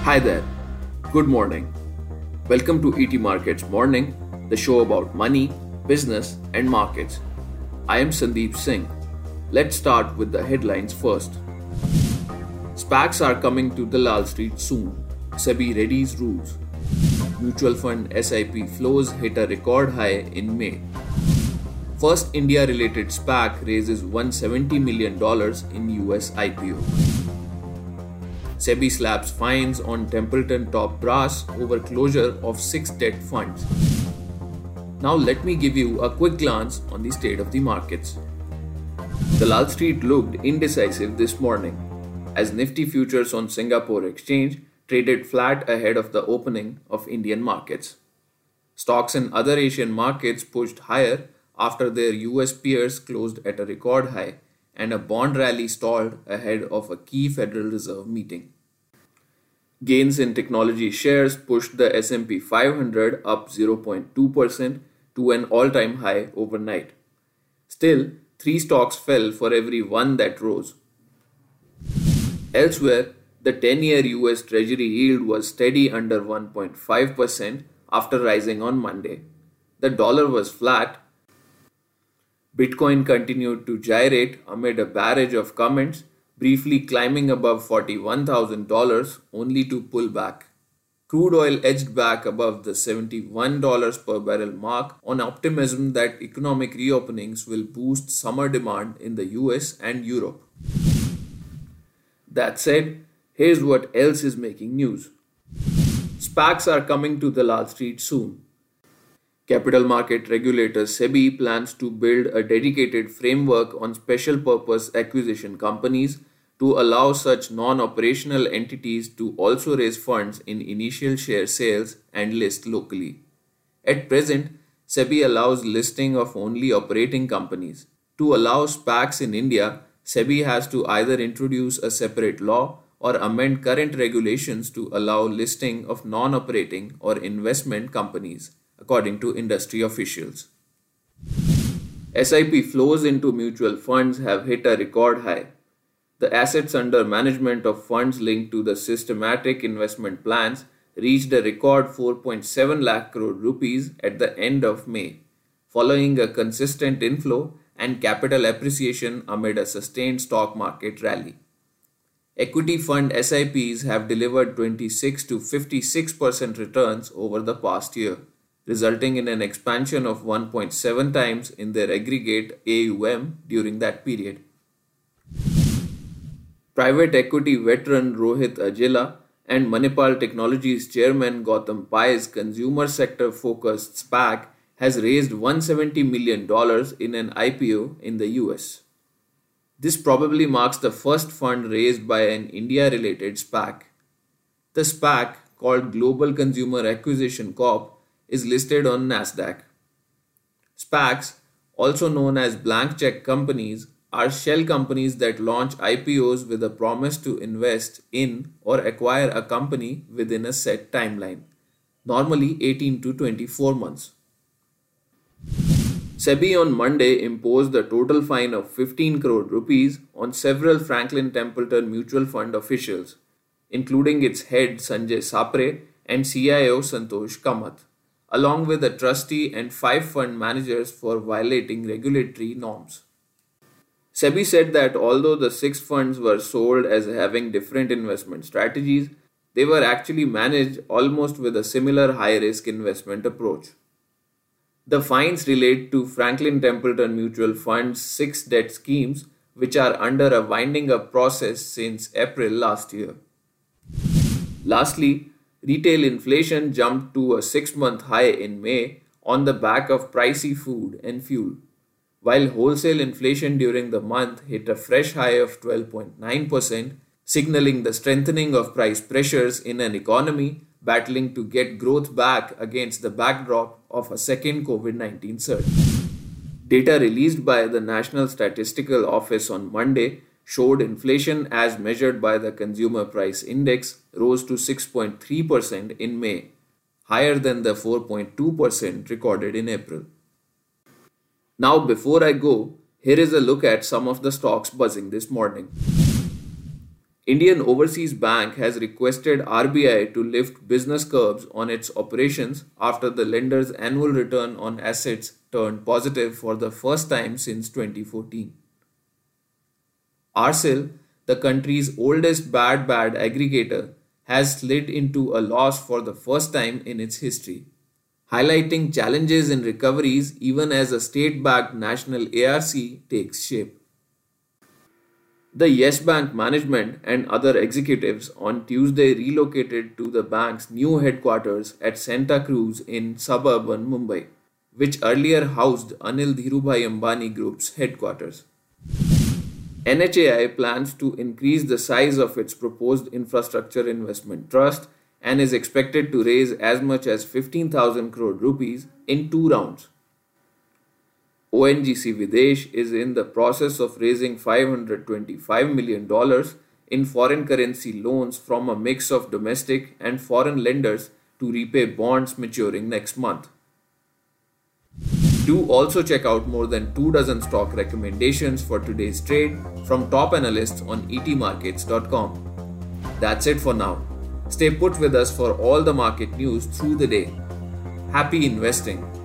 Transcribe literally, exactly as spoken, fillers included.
Hi there. Good morning. Welcome to E T Markets Morning, the show about money, business, and markets. I am Sandeep Singh. Let's start with the headlines first. SPACs are coming to Dalal Street soon. SEBI readies rules. Mutual fund S I P flows hit a record high in May. First India-related SPAC raises one hundred seventy million dollars in U S I P O. SEBI slaps fines on Templeton top brass over closure of six debt funds. Now let me give you a quick glance on the state of the markets. Dalal Street looked indecisive this morning, as Nifty futures on Singapore Exchange traded flat ahead of the opening of Indian markets. Stocks in other Asian markets pushed higher after their U S peers closed at a record high, and a bond rally stalled ahead of a key Federal Reserve meeting. Gains in technology shares pushed the S and P five hundred up zero point two percent to an all-time high overnight. Still, three stocks fell for every one that rose. Elsewhere, the ten-year U S Treasury yield was steady under one point five percent after rising on Monday. The dollar was flat. Bitcoin continued to gyrate amid a barrage of comments, briefly climbing above forty-one thousand dollars only to pull back. Crude oil edged back above the seventy-one dollars per barrel mark on optimism that economic reopenings will boost summer demand in the U S and Europe. That said, here's what else is making news. SPACs are coming to Dalal Street soon. Capital market regulator SEBI plans to build a dedicated framework on special purpose acquisition companies to allow such non-operational entities to also raise funds in initial share sales and list locally. At present, SEBI allows listing of only operating companies. To allow SPACs in India, SEBI has to either introduce a separate law or amend current regulations to allow listing of non-operating or investment companies, according to industry officials. S I P flows into mutual funds have hit a record high. The assets under management of funds linked to the systematic investment plans reached a record four point seven lakh crore rupees at the end of May, following a consistent inflow and capital appreciation amid a sustained stock market rally. Equity fund S I Ps have delivered twenty-six to fifty-six percent returns over the past year, resulting in an expansion of one point seven times in their aggregate A U M during that period. Private equity veteran Rohit Ajela and Manipal Technologies chairman Gautam Pai's consumer sector focused SPAC has raised one hundred seventy million dollars in an I P O in the U S. This probably marks the first fund raised by an India-related SPAC. The SPAC, called Global Consumer Acquisition Corp, is listed on NASDAQ. SPACs, also known as blank check companies, are shell companies that launch I P Os with a promise to invest in or acquire a company within a set timeline, normally eighteen to twenty-four months. SEBI on Monday imposed a total fine of fifteen crore rupees on several Franklin Templeton mutual fund officials, including its head Sanjay Sapre and C I O Santosh Kamath, along with a trustee and five fund managers for violating regulatory norms. SEBI said that although the six funds were sold as having different investment strategies, they were actually managed almost with a similar high-risk investment approach. The fines relate to Franklin Templeton Mutual Fund's six debt schemes, which are under a winding-up process since April last year. Lastly, retail inflation jumped to a six-month high in May on the back of pricey food and fuel, while wholesale inflation during the month hit a fresh high of twelve point nine percent, signaling the strengthening of price pressures in an economy battling to get growth back against the backdrop of a second COVID nineteen surge. Data released by the National Statistical Office on Monday showed inflation as measured by the Consumer Price Index rose to six point three percent in May, higher than the four point two percent recorded in April. Now, before I go, here is a look at some of the stocks buzzing this morning. Indian Overseas Bank has requested R B I to lift business curbs on its operations after the lender's annual return on assets turned positive for the first time since twenty fourteen. R C I L, the country's oldest bad bad aggregator, has slid into a loss for the first time in its history, highlighting challenges in recoveries even as a state-backed national A R C takes shape. The Yes Bank management and other executives on Tuesday relocated to the bank's new headquarters at Santa Cruz in suburban Mumbai, which earlier housed Anil Dhirubhai Ambani Group's headquarters. N H A I plans to increase the size of its proposed infrastructure investment trust and is expected to raise as much as fifteen thousand crore rupees in two rounds. O N G C Videsh is in the process of raising five hundred twenty-five million dollars in foreign currency loans from a mix of domestic and foreign lenders to repay bonds maturing next month. Do also check out more than two dozen stock recommendations for today's trade from top analysts on E T markets dot com. That's it for now. Stay put with us for all the market news through the day. Happy investing!